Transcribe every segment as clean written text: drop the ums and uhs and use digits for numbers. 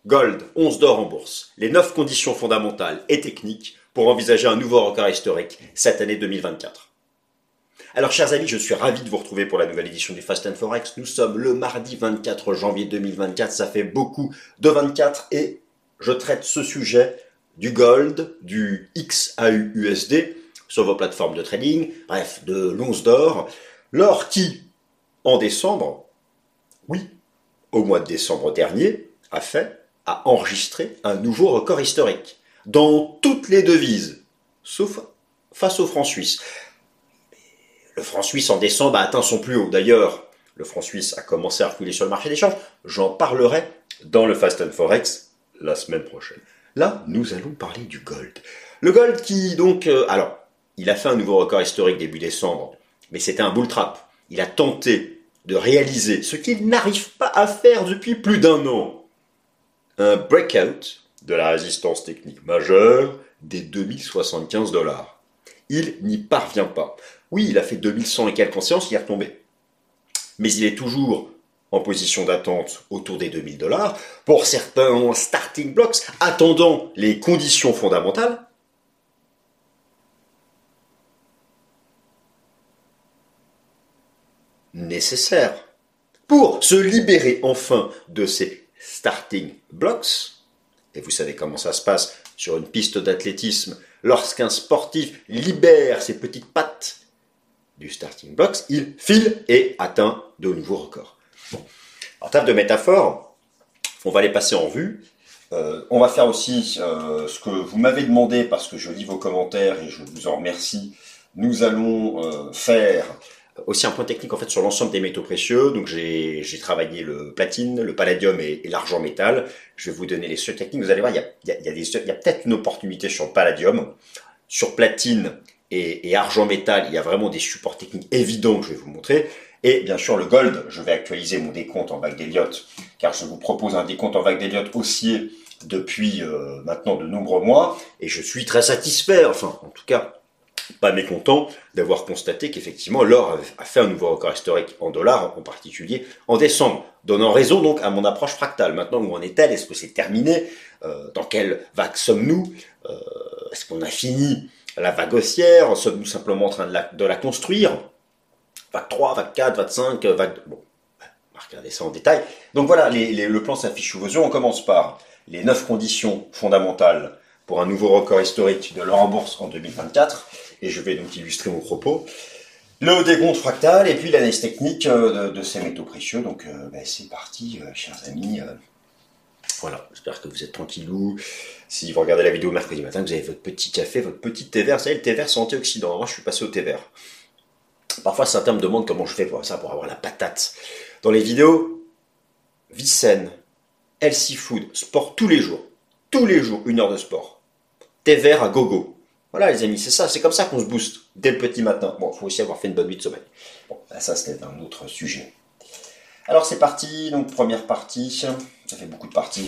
Gold, once d'or en bourse. Les 9 conditions fondamentales et techniques pour envisager un nouveau record historique cette année 2024. Alors chers amis, je suis ravi de vous retrouver pour la nouvelle édition du Fast and Forex. Nous sommes le mardi 24 janvier 2024, ça fait beaucoup de 24 et je traite ce sujet du gold, du XAUUSD sur vos plateformes de trading, bref, de l'once d'or. L'or qui, en décembre, oui, au mois de décembre dernier, a enregistré un nouveau record historique dans toutes les devises, sauf face au franc suisse. Le franc suisse en décembre a atteint son plus haut. D'ailleurs, le franc suisse a commencé à reculer sur le marché des changes. J'en parlerai dans le Fast and Forex la semaine prochaine. Là, nous allons parler du gold. Le gold qui, donc, il a fait un nouveau record historique début décembre, mais c'était un bull trap. Il a tenté de réaliser ce qu'il n'arrive pas à faire depuis plus d'un an. Un breakout de la résistance technique majeure des 2075 $. Il n'y parvient pas. Oui, il a fait 2100 et quelques en séance, il est retombé. Mais il est toujours en position d'attente autour des 2000 $. Pour certains starting blocks, attendant les conditions fondamentales, nécessaires pour se libérer enfin de ces starting blocks. Et vous savez comment ça se passe sur une piste d'athlétisme. Lorsqu'un sportif libère ses petites pattes du starting blocks, il file et atteint de nouveaux records. Bon. En termes de métaphore, on va les passer en vue. On va faire aussi ce que vous m'avez demandé parce que je lis vos commentaires et je vous en remercie. Nous allons faire aussi un point technique en fait sur l'ensemble des métaux précieux. Donc j'ai travaillé le platine, le palladium et l'argent métal. Je vais vous donner les seuils techniques. Vous allez voir, il y a peut-être une opportunité sur le palladium. Sur platine et argent métal, il y a vraiment des supports techniques évidents que je vais vous montrer. Et bien sûr le gold, je vais actualiser mon décompte en vague d'Elliott, car je vous propose un décompte en vague d'Elliott haussier depuis maintenant de nombreux mois. Et je suis très satisfait, enfin en tout cas pas mécontent d'avoir constaté qu'effectivement l'or a fait un nouveau record historique en dollars, en particulier en décembre, donnant raison donc à mon approche fractale. Maintenant, où en est-elle? Est-ce que c'est terminé? Dans quelle vague sommes-nous? Est-ce qu'on a fini la vague haussière? Sommes-nous simplement en train de la construire? Vague 3, vague 4, vague 5, vague 2... Bon, on va regarder ça en détail. Donc voilà, le plan s'affiche sous vos yeux. On commence par les 9 conditions fondamentales pour un nouveau record historique de l'or en bourse en 2024. Et je vais donc illustrer mon propos. Le décompte fractal et puis l'analyse technique de ces métaux précieux. Donc c'est parti, chers amis. Voilà, j'espère que vous êtes tranquillou. Si vous regardez la vidéo mercredi matin, vous avez votre petit café, votre petit thé vert. Vous savez, le thé vert, c'est antioxydant. Moi, je suis passé au thé vert. Parfois, certains me demandent comment je fais pour ça, pour avoir la patate. Dans les vidéos, vie saine, healthy food, sport tous les jours. Tous les jours, 1 heure de sport. Thé vert à gogo. Voilà les amis, c'est ça, c'est comme ça qu'on se booste dès le petit matin. Bon, il faut aussi avoir fait une bonne nuit de sommeil. Bon, ça c'était un autre sujet. Alors c'est parti, donc première partie, ça fait beaucoup de parties.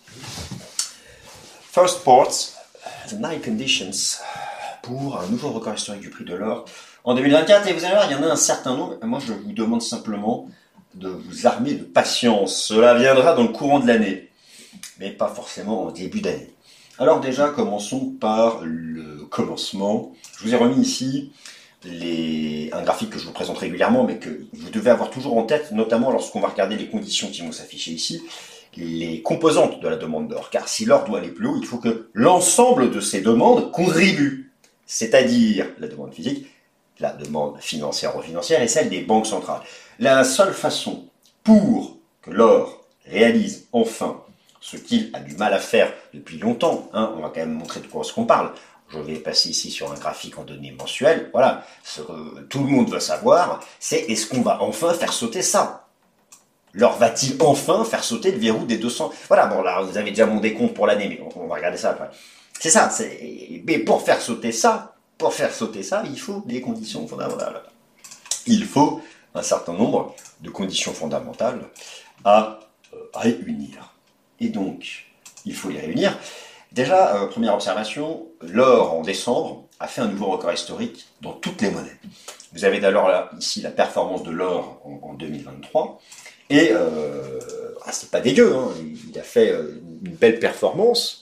First Ports, the 9 conditions pour un nouveau record historique du prix de l'or en 2024. Et vous allez voir, il y en a un certain nombre. Moi je vous demande simplement de vous armer de patience. Cela viendra dans le courant de l'année, mais pas forcément en début d'année. Alors déjà, commençons par le commencement. Je vous ai remis ici un graphique que je vous présente régulièrement, mais que vous devez avoir toujours en tête, notamment lorsqu'on va regarder les conditions qui vont s'afficher ici, les composantes de la demande d'or. Car si l'or doit aller plus haut, il faut que l'ensemble de ces demandes contribuent, c'est-à-dire la demande physique, la demande financière ou financière et celle des banques centrales. La seule façon pour que l'or réalise enfin ce qu'il a du mal à faire depuis longtemps, on va quand même montrer de quoi est-ce qu'on parle. Je vais passer ici sur un graphique en données mensuelles. Voilà, ce que tout le monde veut savoir, c'est est-ce qu'on va enfin faire sauter ça? L'or va-t-il enfin faire sauter le verrou des 200? Voilà, bon là, vous avez déjà mon décompte pour l'année, mais on va regarder ça après. C'est ça, mais pour faire sauter ça, il faut des conditions fondamentales. Il faut un certain nombre de conditions fondamentales à réunir. Et donc, il faut les réunir. Déjà, première observation, l'or en décembre a fait un nouveau record historique dans toutes les monnaies. Vous avez d'ailleurs là, ici la performance de l'or en 2023. Et c'est pas dégueu, il a fait une belle performance,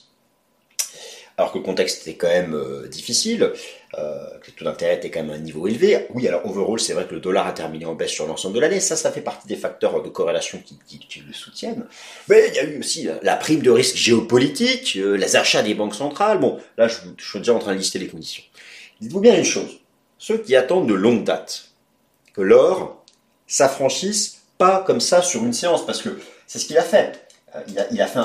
alors que le contexte était quand même difficile, que le taux d'intérêt était quand même à un niveau élevé. Oui, alors overall, c'est vrai que le dollar a terminé en baisse sur l'ensemble de l'année, ça fait partie des facteurs de corrélation qui le soutiennent. Mais il y a eu aussi la prime de risque géopolitique, les achats des banques centrales. Bon, là, je suis déjà en train de lister les conditions. Dites-vous bien une chose, ceux qui attendent de longue date que l'or s'affranchisse pas comme ça sur une séance, parce que c'est ce qu'il a fait. Il a fait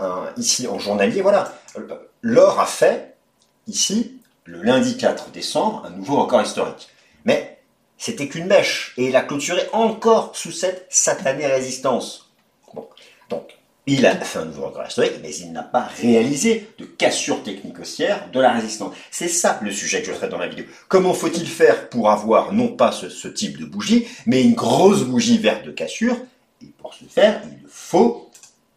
ici en journalier, voilà. L'or a fait, ici, le lundi 4 décembre, un nouveau record historique. Mais c'était qu'une mèche, et il a clôturé encore sous cette satanée résistance. Bon, donc, il a fait un nouveau record historique, mais il n'a pas réalisé de cassure technique haussière de la résistance. C'est ça le sujet que je traite dans la vidéo. Comment faut-il faire pour avoir non pas ce type de bougie, mais une grosse bougie verte de cassure? Et pour ce faire, il faut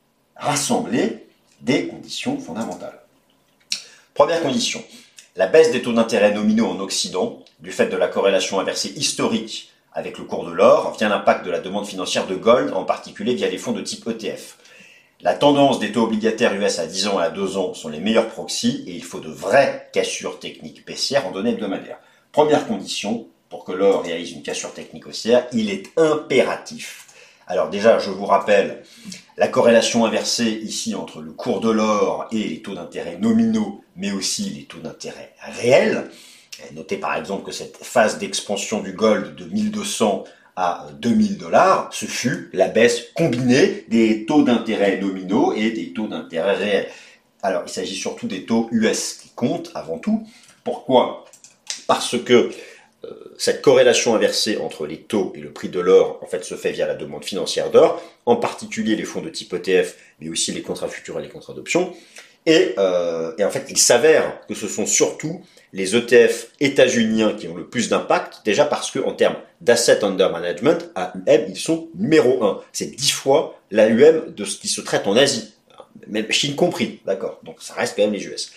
rassembler des conditions fondamentales. Première condition, la baisse des taux d'intérêt nominaux en Occident, du fait de la corrélation inversée historique avec le cours de l'or, via l'impact de la demande financière de gold, en particulier via les fonds de type ETF. La tendance des taux obligataires US à 10 ans et à 2 ans sont les meilleurs proxys et il faut de vraies cassures techniques baissières en données hebdomadaires. Première condition, pour que l'or réalise une cassure technique haussière, il est impératif. Alors déjà, je vous rappelle la corrélation inversée ici entre le cours de l'or et les taux d'intérêt nominaux, mais aussi les taux d'intérêt réels. Notez par exemple que cette phase d'expansion du gold de 1200 à 2000 $, ce fut la baisse combinée des taux d'intérêt nominaux et des taux d'intérêt réels. Alors, il s'agit surtout des taux US qui comptent avant tout. Pourquoi? Parce que cette corrélation inversée entre les taux et le prix de l'or, en fait, se fait via la demande financière d'or, en particulier les fonds de type ETF, mais aussi les contrats futurs et les contrats d'options. Et en fait, il s'avère que ce sont surtout les ETF états-uniens qui ont le plus d'impact, déjà parce que en termes d'asset under management, AUM, ils sont numéro 1. C'est 10 fois l'AUM de ce qui se traite en Asie, même Chine compris, d'accord. Donc ça reste quand même les US.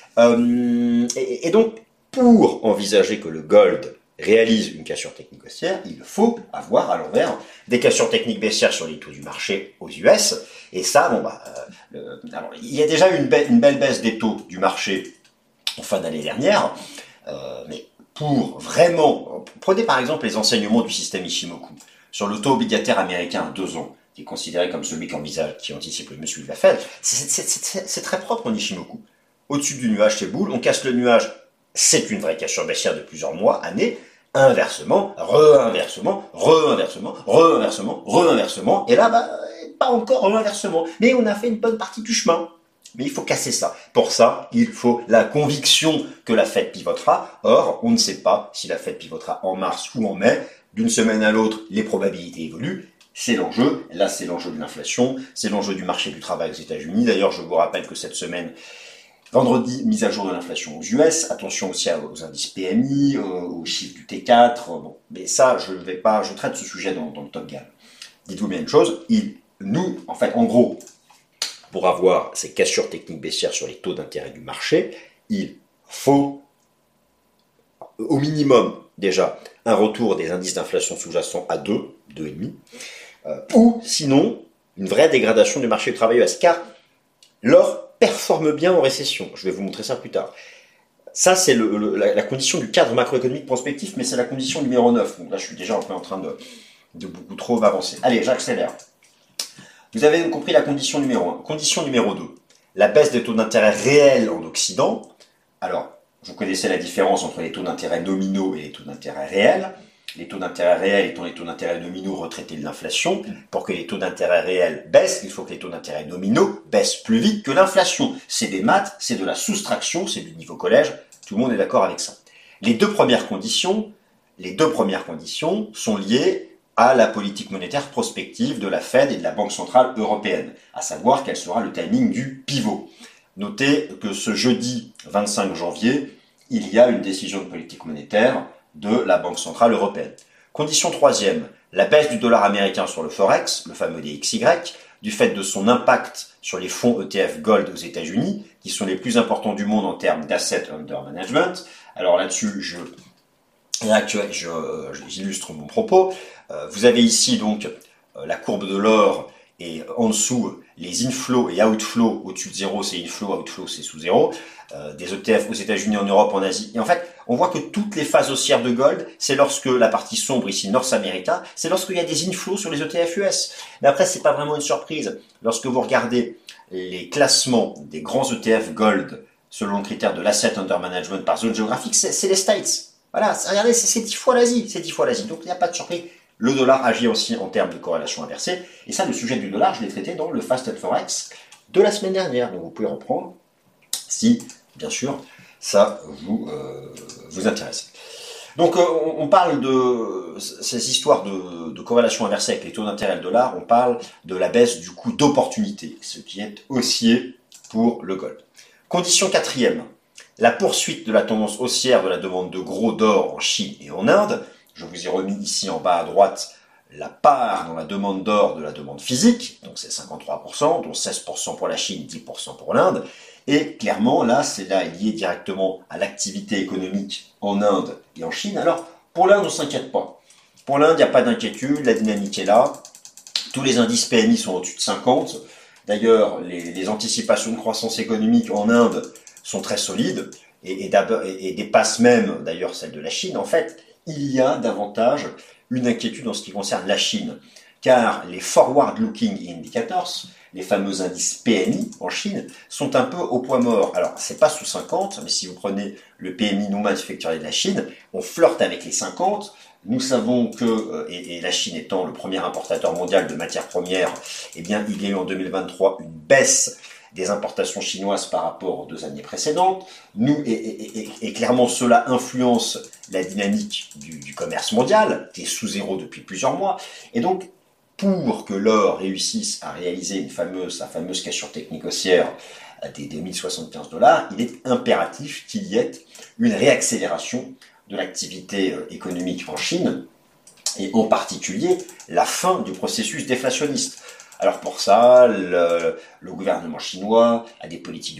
Et donc, pour envisager que le gold réalise une cassure technique haussière, il faut avoir à l'envers des cassures techniques baissières sur les taux du marché aux US. Et ça, alors, il y a déjà eu une belle baisse des taux du marché en fin d'année dernière, mais pour vraiment, prenez par exemple les enseignements du système Ishimoku sur le taux obligataire américain à 2 ans, qui est considéré comme celui qui anticipe le monsieur de la Fed, c'est très propre en Ishimoku. Au-dessus du nuage, c'est boule, on casse le nuage, c'est une vraie cassure baissière de plusieurs mois, années, inversement, re-inversement, re-inversement, re-inversement, re-inversement, et là, pas encore re-inversement, mais on a fait une bonne partie du chemin. Mais il faut casser ça. Pour ça, il faut la conviction que la Fed pivotera. Or, on ne sait pas si la Fed pivotera en mars ou en mai. D'une semaine à l'autre, les probabilités évoluent. C'est l'enjeu. Là, c'est l'enjeu de l'inflation. C'est l'enjeu du marché du travail aux États-Unis. D'ailleurs, je vous rappelle que cette semaine, vendredi, mise à jour de l'inflation aux US. Attention aussi aux indices PMI, aux chiffres du T4. Bon, mais ça, je traite ce sujet dans le Top Gun. Dites-vous bien une chose. En fait, en gros, pour avoir ces cassures techniques baissières sur les taux d'intérêt du marché, il faut au minimum déjà un retour des indices d'inflation sous-jacents à 2,5, ou sinon une vraie dégradation du marché du travail US, car l'or performe bien en récession. Je vais vous montrer ça plus tard. Ça, c'est la condition du cadre macroéconomique prospectif, mais c'est la condition numéro 9. Donc là, je suis déjà un peu en train de beaucoup trop avancer. Allez, j'accélère. Vous avez compris la condition numéro 1. Condition numéro 2. La baisse des taux d'intérêt réels en Occident. Alors, vous connaissez la différence entre les taux d'intérêt nominaux et les taux d'intérêt réels. Les taux d'intérêt réels étant les taux d'intérêt nominaux retraités de l'inflation. Pour que les taux d'intérêt réels baissent, il faut que les taux d'intérêt nominaux baissent plus vite que l'inflation. C'est des maths, c'est de la soustraction, c'est du niveau collège. Tout le monde est d'accord avec ça. Les deux premières conditions sont liées à la politique monétaire prospective de la Fed et de la Banque centrale européenne, à savoir quel sera le timing du pivot. Notez que ce jeudi 25 janvier, il y a une décision de politique monétaire de la Banque centrale européenne. Condition troisième, la baisse du dollar américain sur le Forex, le fameux DXY, du fait de son impact sur les fonds ETF Gold aux États-Unis, qui sont les plus importants du monde en termes d'asset under management. Alors là-dessus, j'illustre mon propos. Vous avez ici donc la courbe de l'or et en dessous, les inflows et outflows, au-dessus de zéro, c'est inflow, outflow, c'est sous zéro, des ETF aux États-Unis, en Europe, en Asie. Et en fait, on voit que toutes les phases haussières de gold, c'est lorsque la partie sombre ici, North America, c'est lorsqu'il y a des inflows sur les ETF US. Mais après, c'est pas vraiment une surprise. Lorsque vous regardez les classements des grands ETF gold selon le critère de l'asset under management par zone géographique, c'est les States. Voilà, regardez, c'est 10 fois l'Asie, c'est 10 fois l'Asie. Donc il n'y a pas de surprise. Le dollar agit aussi en termes de corrélation inversée. Et ça, le sujet du dollar, je l'ai traité dans le Fast and Forex de la semaine dernière. Donc vous pouvez reprendre si, bien sûr, ça vous intéresse. Donc on parle de ces histoires de corrélation inversée avec les taux d'intérêt et le dollar. On parle de la baisse du coût d'opportunité, ce qui est haussier pour le gold. Condition quatrième, la poursuite de la tendance haussière de la demande de gros d'or en Chine et en Inde. Je vous ai remis ici en bas à droite la part dans la demande d'or de la demande physique, donc c'est 53%, dont 16% pour la Chine, 10% pour l'Inde. Et clairement, là, c'est là lié directement à l'activité économique en Inde et en Chine. Alors, pour l'Inde, on ne s'inquiète pas. Pour l'Inde, il n'y a pas d'inquiétude, la dynamique est là. Tous les indices PMI sont au-dessus de 50. D'ailleurs, les anticipations de croissance économique en Inde sont très solides et dépassent même d'ailleurs celles de la Chine. En fait, il y a davantage une inquiétude en ce qui concerne la Chine, car les forward-looking indicators, les fameux indices PMI en Chine, sont un peu au point mort. Alors, c'est pas sous 50, mais si vous prenez le PMI non manufacturier de la Chine, on flirte avec les 50. Nous savons que, et la Chine étant le premier importateur mondial de matières premières, eh bien, il y a eu en 2023 une baisse des importations chinoises par rapport aux 2 années précédentes. Et clairement, cela influence la dynamique du commerce mondial, qui est sous zéro depuis plusieurs mois. Et donc, pour que l'or réussisse à réaliser sa fameuse cassure technique haussière des 2075 $, il est impératif qu'il y ait une réaccélération de l'activité économique en Chine, et en particulier la fin du processus déflationniste. Alors pour ça, le gouvernement chinois a une politique de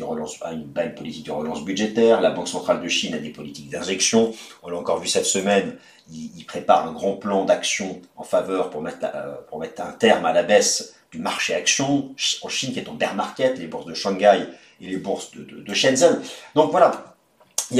relance budgétaire, la Banque centrale de Chine a des politiques d'injection. On l'a encore vu cette semaine, il prépare un grand plan d'action en faveur pour mettre un terme à la baisse du marché action en Chine qui est en bear market, les bourses de Shanghai et les bourses de Shenzhen. Donc voilà, il y a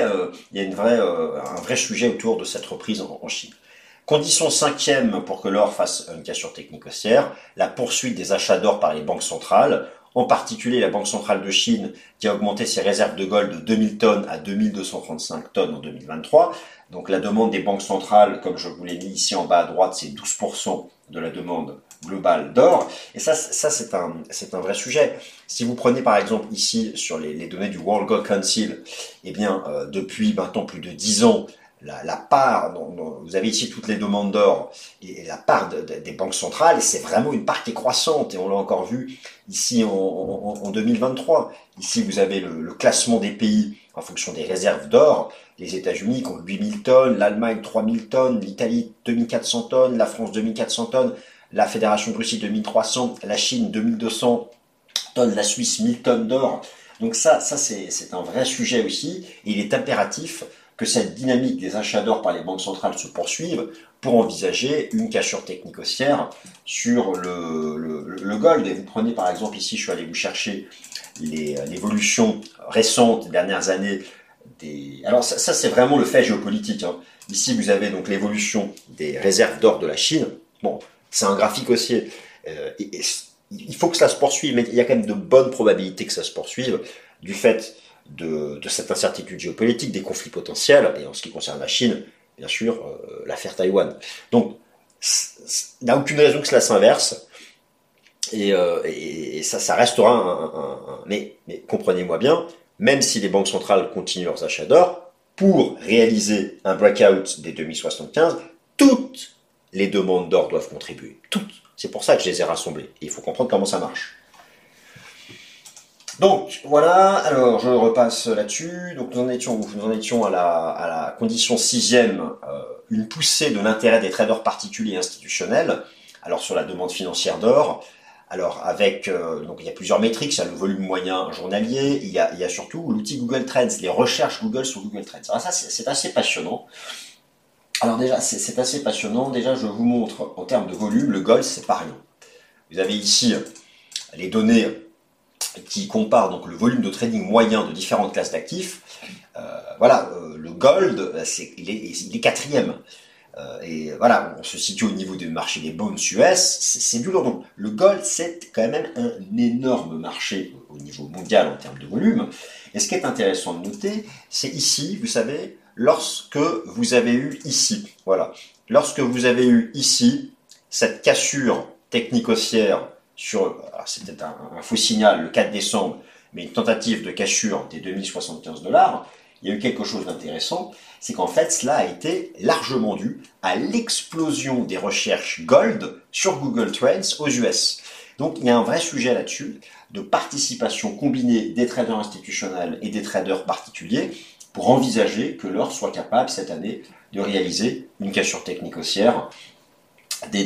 un vrai sujet autour de cette reprise en Chine. Condition cinquième pour que l'or fasse une cassure technique haussière, la poursuite des achats d'or par les banques centrales, en particulier la Banque centrale de Chine qui a augmenté ses réserves de gold de 2000 tonnes à 2235 tonnes en 2023. Donc la demande des banques centrales, comme je vous l'ai mis ici en bas à droite, c'est 12% de la demande globale d'or. Et ça c'est un vrai sujet. Si vous prenez par exemple ici sur les données du World Gold Council, eh bien depuis maintenant plus de 10 ans, la part, vous avez ici toutes les demandes d'or et la part des banques centrales, c'est vraiment une part qui est croissante et on l'a encore vu ici en 2023. Ici vous avez le classement des pays en fonction des réserves d'or. Les États-Unis qui ont 8000 tonnes, l'Allemagne 3000 tonnes, l'Italie 2400 tonnes, la France 2400 tonnes, la Fédération de Russie 2300, la Chine 2200 tonnes, la Suisse 1000 tonnes d'or. Donc ça c'est un vrai sujet aussi et il est impératif que cette dynamique des achats d'or par les banques centrales se poursuive pour envisager une cassure technique haussière sur le gold. Et vous prenez par exemple ici, je suis allé vous chercher l'évolution récente des dernières années. Alors ça c'est vraiment le fait géopolitique. Ici vous avez donc l'évolution des réserves d'or de la Chine. Bon, c'est un graphique haussier. Il faut que ça se poursuive, mais il y a quand même de bonnes probabilités que ça se poursuive du fait de cette incertitude géopolitique, des conflits potentiels, et en ce qui concerne la Chine, bien sûr, l'affaire Taïwan. Donc, il n'y a aucune raison que cela s'inverse, et ça restera mais comprenez-moi bien, même si les banques centrales continuent leurs achats d'or, pour réaliser un breakout des 2075, toutes les demandes d'or doivent contribuer. Toutes. C'est pour ça que je les ai rassemblées. Et il faut comprendre comment ça marche. Donc voilà, alors je repasse là-dessus. Donc nous en étions à la condition sixième, une poussée de l'intérêt des traders particuliers et institutionnels. Alors sur la demande financière d'or, alors avec donc il y a plusieurs métriques, il y a le volume moyen journalier, il y a surtout l'outil Google Trends, les recherches Google sur Google Trends. Alors ça c'est assez passionnant. Alors déjà c'est assez passionnant. Déjà je vous montre en termes de volume, le gold c'est pas rien. Vous avez ici les données qui comparent donc le volume de trading moyen de différentes classes d'actifs. Le gold, il est quatrième. Et voilà, on se situe au niveau du marché des bonds US, c'est du lourd. Donc, le gold, c'est quand même un énorme marché au niveau mondial en termes de volume. Et ce qui est intéressant de noter, c'est ici, vous savez, lorsque vous avez eu ici, voilà, lorsque vous avez eu ici cette cassure technique haussière sur, c'était un faux signal le 4 décembre, mais une tentative de cassure des 2075 $, il y a eu quelque chose d'intéressant, c'est qu'en fait, cela a été largement dû à l'explosion des recherches gold sur Google Trends aux US. Donc, il y a un vrai sujet là-dessus de participation combinée des traders institutionnels et des traders particuliers pour envisager que l'or soit capable cette année de réaliser une cassure technique haussière des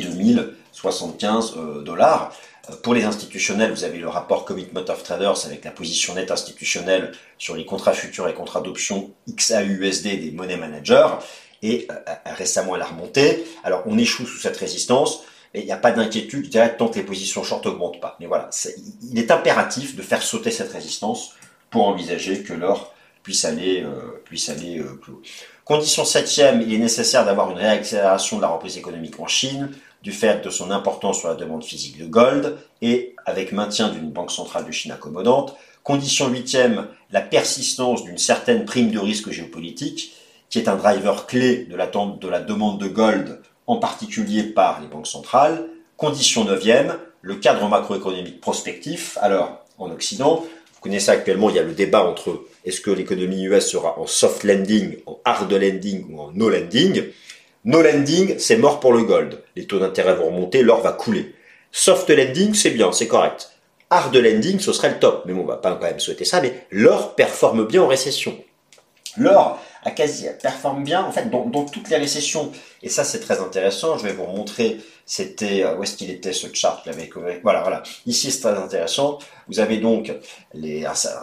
2075 $. Pour les institutionnels, vous avez le rapport Commitment of Traders avec la position nette institutionnelle sur les contrats futurs et contrats d'options XAUUSD des money managers. Et récemment, elle a remonté. Alors, on échoue sous cette résistance. Et il n'y a pas d'inquiétude, je dirais, tant que les positions short n'augmentent pas. Mais voilà, il est impératif de faire sauter cette résistance pour envisager que l'or puisse aller plus haut. Condition septième, il est nécessaire d'avoir une réaccélération de la reprise économique en Chine, du fait de son importance sur la demande physique de gold, et avec maintien d'une banque centrale de Chine accommodante. Condition huitième, la persistance d'une certaine prime de risque géopolitique, qui est un driver clé de la demande de gold, en particulier par les banques centrales. Condition neuvième, le cadre macroéconomique prospectif. Alors, en Occident, vous connaissez actuellement, il y a le débat entre est-ce que l'économie US sera en soft landing, en hard landing ou en no landing. No landing, c'est mort pour le gold. Les taux d'intérêt vont remonter, l'or va couler. Soft landing, c'est bien, c'est correct. Hard landing, ce serait le top. Mais bon, on va pas quand même souhaiter ça, mais l'or performe bien en récession. L'or performe bien en fait dans toutes les récessions, et ça c'est très intéressant. Je vais vous remontrer, c'était où est-ce qu'il était ce chart là, voilà, ici c'est très intéressant. Vous avez donc des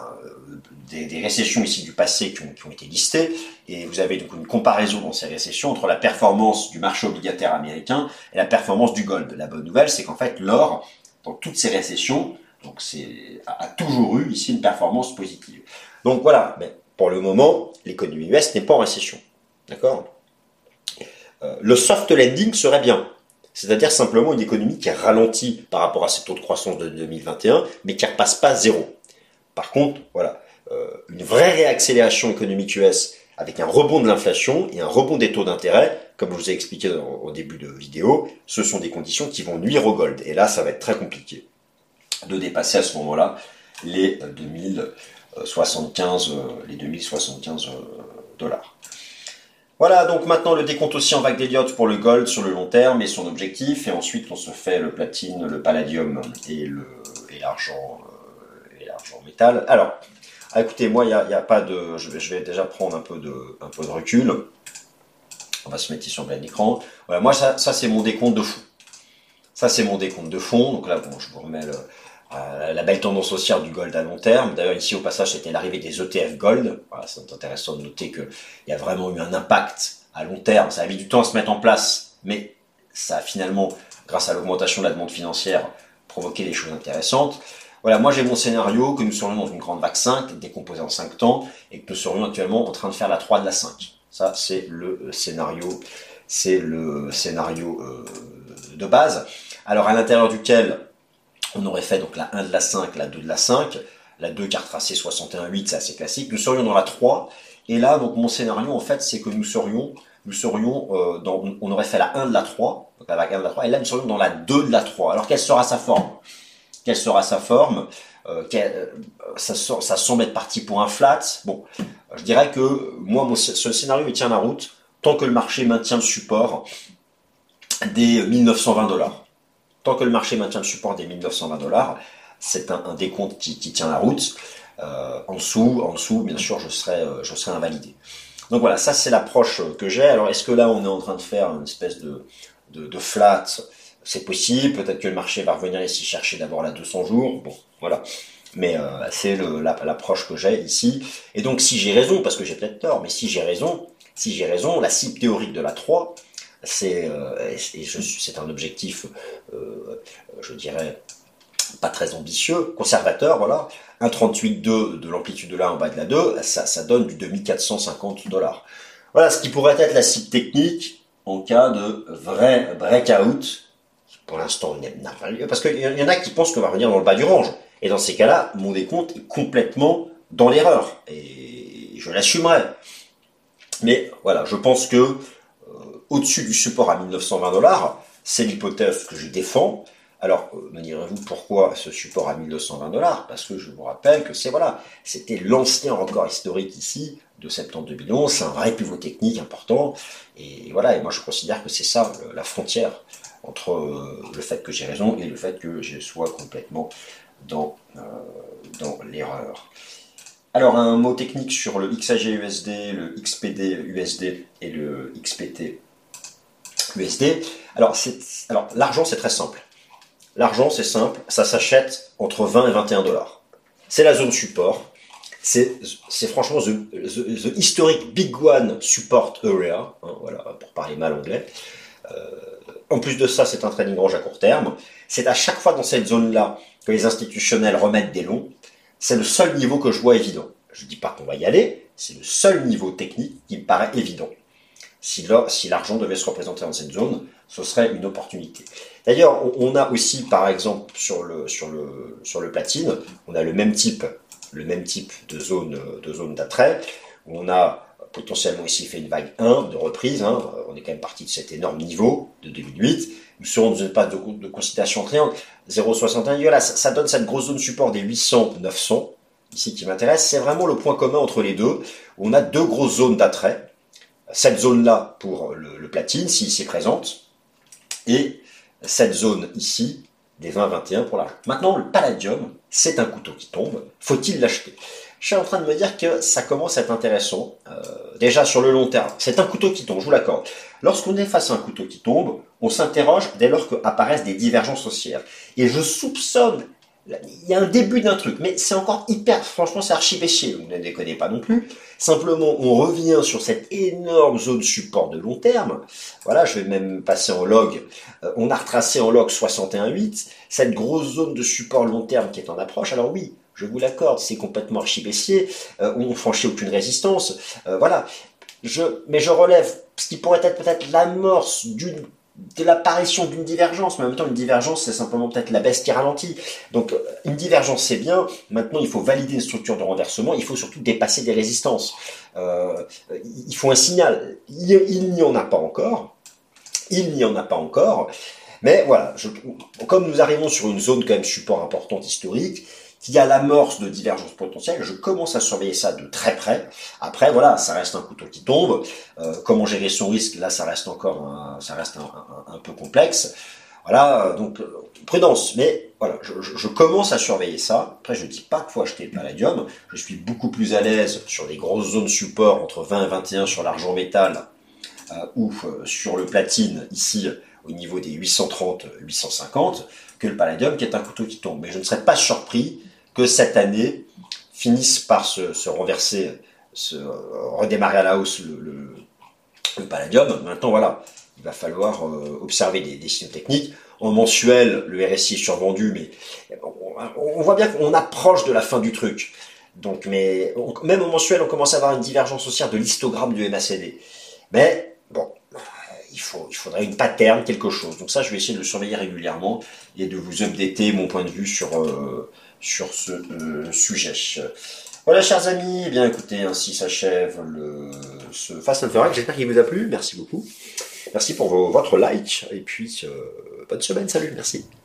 récessions ici du passé qui ont été listées, et vous avez donc une comparaison dans ces récessions entre la performance du marché obligataire américain et la performance du gold. La bonne nouvelle, c'est qu'en fait l'or, dans toutes ces récessions, donc a toujours eu ici une performance positive. Donc voilà, mais pour le moment, l'économie US n'est pas en récession. D'accord ? Le soft landing serait bien. C'est-à-dire simplement une économie qui ralentit par rapport à ses taux de croissance de 2021, mais qui ne repasse pas zéro. Par contre, voilà, une vraie réaccélération économique US avec un rebond de l'inflation et un rebond des taux d'intérêt, comme je vous ai expliqué au début de vidéo, ce sont des conditions qui vont nuire au gold. Et là, ça va être très compliqué de dépasser à ce moment-là les 2075 $. Voilà, donc maintenant le décompte aussi en vague d'Elliott pour le gold sur le long terme et son objectif, et ensuite on se fait le platine, le palladium et l'argent métal. Alors, écoutez, moi il y a pas de, je vais déjà prendre un peu de recul. On va se mettre ici en plein écran. Voilà, moi ça c'est mon décompte de fond. Ça c'est mon décompte de fond. Donc là, bon, je vous remets la belle tendance haussière du gold à long terme. D'ailleurs, ici, au passage, c'était l'arrivée des ETF gold. Voilà, c'est intéressant de noter qu'il y a vraiment eu un impact à long terme. Ça a mis du temps à se mettre en place, mais ça a finalement, grâce à l'augmentation de la demande financière, provoqué des choses intéressantes. Voilà, moi j'ai mon scénario que nous serions dans une grande vague 5, décomposée en 5 temps, et que nous serions actuellement en train de faire la 3 de la 5. Ça, c'est le scénario, de base. Alors, à l'intérieur duquel on aurait fait donc la 1 de la 5, la 2 de la 5, la 2 qui a retracé 61,8, c'est assez classique. Nous serions dans la 3, et là, donc mon scénario, en fait, c'est que nous serions on aurait fait la 1 de la 3, donc la vague 1 de la 3, et là, nous serions dans la 2 de la 3. Alors, quelle sera sa forme ? Ça semble être parti pour un flat. Bon, je dirais que moi, ce scénario, il tient la route tant que le marché maintient le support des 1920 $. Tant que le marché maintient le support des 1920 $, c'est un décompte qui tient la route. En dessous, bien sûr, je serai invalidé. Donc voilà, ça c'est l'approche que j'ai. Alors est-ce que là on est en train de faire une espèce de flat ? C'est possible. Peut-être que le marché va revenir ici chercher d'abord la 200 jours. Bon, voilà. Mais c'est l'approche que j'ai ici. Et donc si j'ai raison, parce que j'ai peut-être tort, mais si j'ai raison, la cible théorique de la 3, c'est un objectif, je dirais, pas très ambitieux, conservateur, voilà. Un 38,2 de l'amplitude de la 1 en bas de la 2, ça donne du 2450 $. Voilà ce qui pourrait être la cible technique en cas de vrai breakout. Pour l'instant, n'a pas lieu, parce qu'il y en a qui pensent qu'on va revenir dans le bas du range. Et dans ces cas-là, mon décompte est complètement dans l'erreur. Et je l'assumerai. Mais voilà, je pense que au-dessus du support à 1920 $, c'est l'hypothèse que je défends. Alors, me direz-vous pourquoi ce support à 1220 $? Parce que je vous rappelle que c'était l'ancien record historique ici de septembre 2011, c'est un vrai pivot technique important. Et voilà, et moi je considère que c'est ça la frontière entre le fait que j'ai raison et le fait que je sois complètement dans l'erreur. Alors, un mot technique sur le XAG USD, le XPD USD et le XPT USD. Alors, l'argent, c'est très simple. L'argent, c'est simple, ça s'achète entre 20 et 21 $. C'est la zone support. C'est franchement the historic big one support area, hein, voilà, pour parler mal anglais. En plus de ça, c'est un trading range à court terme. C'est à chaque fois dans cette zone-là que les institutionnels remettent des longs. C'est le seul niveau que je vois évident. Je ne dis pas qu'on va y aller, c'est le seul niveau technique qui me paraît évident. Si l'argent devait se représenter dans cette zone, ce serait une opportunité. D'ailleurs, on a aussi, par exemple, sur le platine, on a le même type de zone d'attrait. On a potentiellement ici fait une vague 1 de reprise. Hein. On est quand même parti de cet énorme niveau de 2008. Nous serons dans une phase de consolidation en triangle. 0,61. Voilà, ça donne cette grosse zone support des 800-900. Ici qui m'intéresse. C'est vraiment le point commun entre les deux. On a deux grosses zones d'attrait. Cette zone-là pour le platine, s'il s'y présente. Et cette zone ici, des 20-21 pour l'argent. Maintenant, le palladium, c'est un couteau qui tombe. Faut-il l'acheter? Je suis en train de me dire que ça commence à être intéressant. Déjà sur le long terme, c'est un couteau qui tombe, je vous l'accorde. Lorsqu'on est face à un couteau qui tombe, on s'interroge dès lors qu'apparaissent des divergences haussières. Et je soupçonne, il y a un début d'un truc, mais c'est encore franchement c'est archi baissier, vous ne déconnez pas non plus. Simplement, on revient sur cette énorme zone support de long terme. Voilà, je vais même passer en log. On a retracé en log 61,8, cette grosse zone de support long terme qui est en approche. Alors oui, je vous l'accorde, c'est complètement archi baissier, on ne franchit aucune résistance. Voilà, mais je relève ce qui pourrait être peut-être l'amorce de l'apparition d'une divergence, mais en même temps une divergence c'est simplement peut-être la baisse qui ralentit. Donc une divergence c'est bien, maintenant il faut valider une structure de renversement, il faut surtout dépasser des résistances. Il faut un signal, il n'y en a pas encore, mais voilà, comme nous arrivons sur une zone quand même support importante historique, qu'il y a l'amorce de divergence potentielle, je commence à surveiller ça de très près. Après, voilà, ça reste un couteau qui tombe. Comment gérer son risque, là, ça reste un peu complexe. Voilà, donc prudence. Mais voilà, je commence à surveiller ça. Après, je dis pas qu'il faut acheter le palladium. Je suis beaucoup plus à l'aise sur des grosses zones support entre 20 et 21 sur l'argent métal ou sur le platine ici au niveau des 830-850 que le palladium qui est un couteau qui tombe. Mais je ne serais pas surpris que cette année finisse par se renverser, redémarrer à la hausse le palladium. Maintenant, voilà, il va falloir observer des signaux techniques. En mensuel, le RSI est survendu, mais on voit bien qu'on approche de la fin du truc. Donc, même au mensuel, on commence à avoir une divergence haussière de l'histogramme du MACD. Mais bon, il faudrait une pattern, quelque chose. Donc ça, je vais essayer de le surveiller régulièrement et de vous updater mon point de vue sur ce sujet. Voilà, chers amis, eh bien écoutez, ainsi s'achève ce Fast and Forex. J'espère qu'il vous a plu. Merci beaucoup. Merci pour votre like. Et puis, bonne semaine. Salut, merci.